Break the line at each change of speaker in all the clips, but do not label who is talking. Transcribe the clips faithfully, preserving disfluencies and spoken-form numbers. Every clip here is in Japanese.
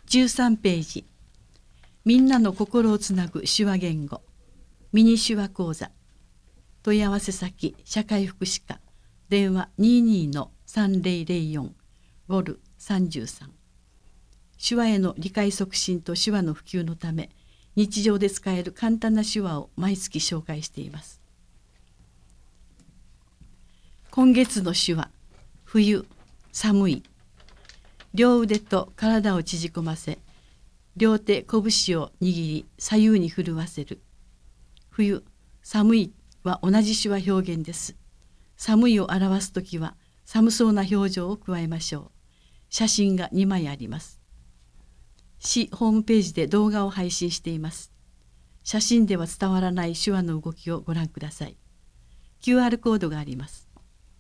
じゅうさんページ、みんなの心をつなぐ手話言語、ミニ手話講座。問い合わせ先、社会福祉課、電話 にじゅうにのさんぜろぜろよん、ごールさんじゅうさん。手話への理解促進と手話の普及のため、日常で使える簡単な手話を毎月紹介しています。今月の手話、冬、寒い。両腕と体を縮こませ、両手拳を握り左右に震わせる。冬、寒いは同じ手話表現です。寒いを表すときは寒そうな表情を加えましょう。写真がにまいあります。市ホームページで動画を配信しています。写真では伝わらない手話の動きをご覧ください。キューアール コードがあります。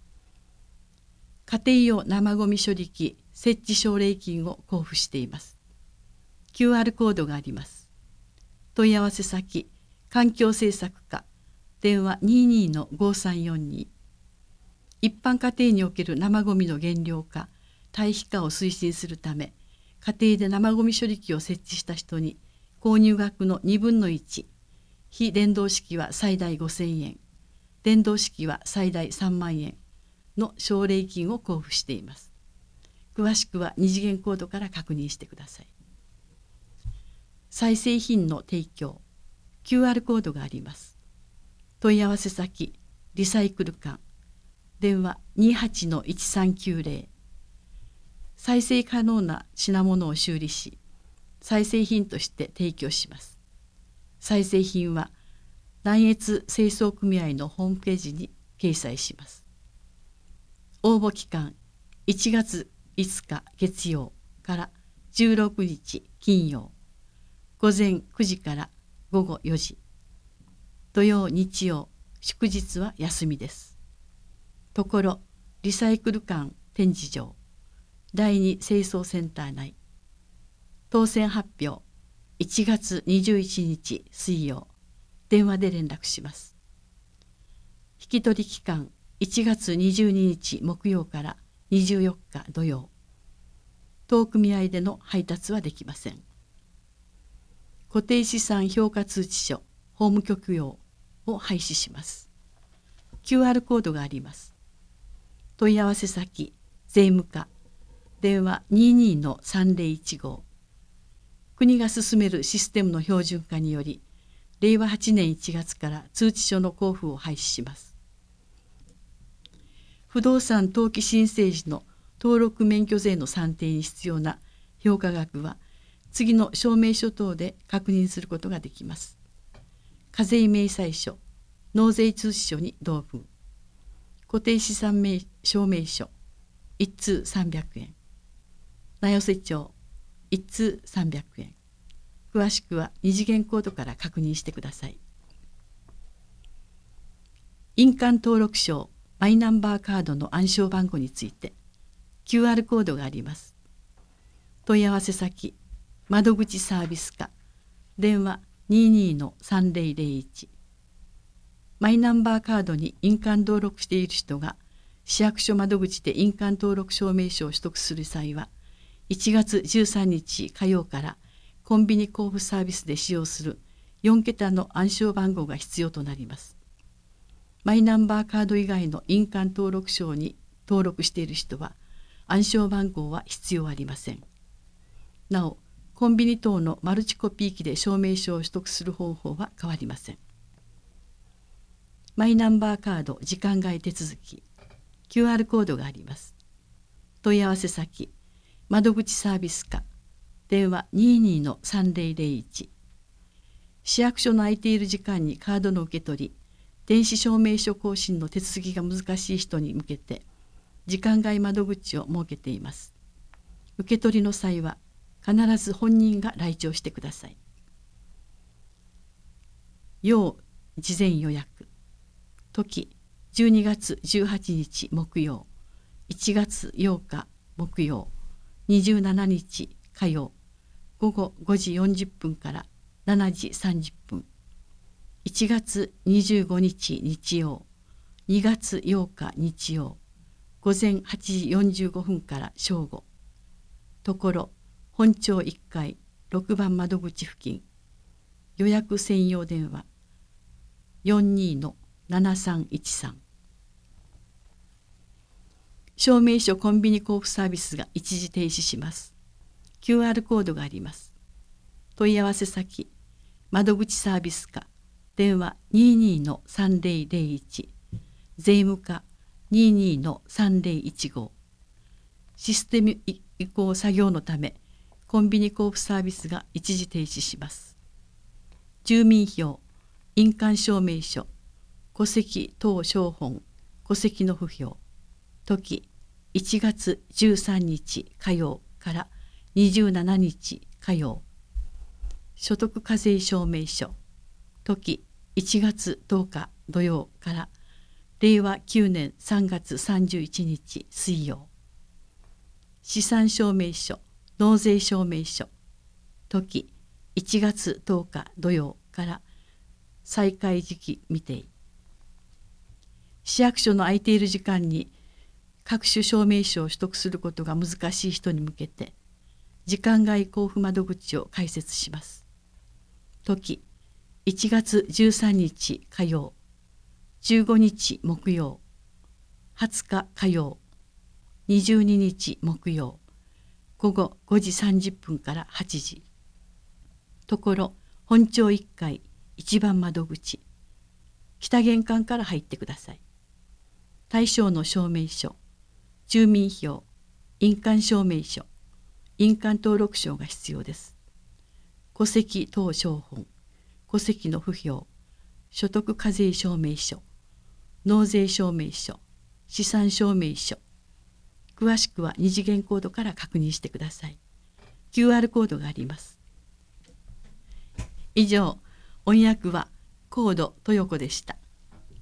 家庭用生ごみ処理機設置奨励金を交付しています。キューアール コードがあります。問い合わせ先、環境政策課、電話 にじゅうにのごーさんよんに。一般家庭における生ごみの減量化、堆肥化を推進するため、家庭で生ごみ処理機を設置した人に、購入額のにぶんのいち、非電動式は最大ごせんえん、電動式は最大さんまんえんの奨励金を交付しています。詳しくは二次元コードから確認してください。再生品の提供、キューアール コードがあります。問い合わせ先、リサイクル館、電話 にじゅうはちのいちさんきゅうぜろ。再生可能な品物を修理し、再生品として提供します。再生品は南越清掃組合のホームページに掲載します。応募期間いちがついつか月曜からじゅうろくにち金曜、午前くじから午後よじ、土曜日曜祝日は休みです。ところリサイクル館展示場だいに清掃センター内、当選発表いちがつにじゅういちにち水曜、電話で連絡します。引き取り期間いちがつにじゅうににち木曜からにじゅうよっか土曜、当組合での配達はできません。固定資産評価通知書法務局用を廃止します。キューアール コードがあります。問い合わせ先、税務課、電話 にじゅうにのさんぜろいちご。国が進めるシステムの標準化により、れいわはちねんいちがつから通知書の交付を廃止します。不動産登記申請時の登録免許税の算定に必要な評価額は、次の証明書等で確認することができます。課税明細書、納税通知書に同封。固定資産名証明書、一通さんびゃくえん。名寄帳、一通さんびゃくえん。詳しくは二次元コードから確認してください。印鑑登録証、マイナンバーカードの暗証番号について、キューアール コードがあります。問い合わせ先、窓口サービス課、電話 にじゅうにのさんぜろぜろいち。マイナンバーカードに印鑑登録している人が、市役所窓口で印鑑登録証明書を取得する際は、いちがつじゅうさんにち火曜からコンビニ交付サービスで使用するよんけたの暗証番号が必要となります。マイナンバーカード以外の印鑑登録証に登録している人は、暗証番号は必要ありません。なお、コンビニ等のマルチコピー機で証明書を取得する方法は変わりません。マイナンバーカード時間外手続き、キューアール コードがあります。問い合わせ先、窓口サービス課、電話 にじゅうにのさんぜろぜろいち。市役所の空いている時間にカードの受け取り、電子証明書更新の手続きが難しい人に向けて、時間外窓口を設けています。受け取りの際は、必ず本人が来庁してください。要事前予約。時、じゅうにがつじゅうはちにち木曜、いちがつようか木曜、にじゅうしちにち火曜、午後ごじよんじゅっぷんからしちじさんじゅっぷん、いちがつにじゅうごにち日曜、にがつようか日曜、午前はちじよんじゅうごふんから正午。ところ、 本町いっかいろくばん窓口付近、予約専用電話 よんにーのななさんいちさん。証明書コンビニ交付サービスが一時停止します。キューアール コードがあります。問い合わせ先、窓口サービス課、電話 にーにーのさんぜろぜろいち、税務課 にーにーのさんぜろいちご。システム移行作業のため、コンビニ交付サービスが一時停止します。住民票、印鑑証明書、戸籍等照本、戸籍の不評。時、いちがつじゅうさんにち火曜からにじゅうしちにち火曜。所得課税証明書。時、いちがつとおか土曜かられいわきゅうねんさんがつさんじゅういちにち水曜。資産証明書、納税証明書。時、いちがつとおか土曜から再開時期未定。市役所の空いている時間に各種証明書を取得することが難しい人に向けて、時間外交付窓口を開設します。時、いちがつじゅうさんにち火曜、じゅうごにち木曜、はつか火曜、にじゅうににち木曜、ごごごじさんじゅっぷんからはちじ。ところ、本町いっかいいちばん窓口、北玄関から入ってください。対象の証明書、住民票、印鑑証明書、印鑑登録証が必要です。戸籍等照本、戸籍の不評、所得課税証明書、納税証明書、資産証明書。詳しくは二次元コードから確認してください。キューアール コードがあります。以上、音訳はコード豊子でした。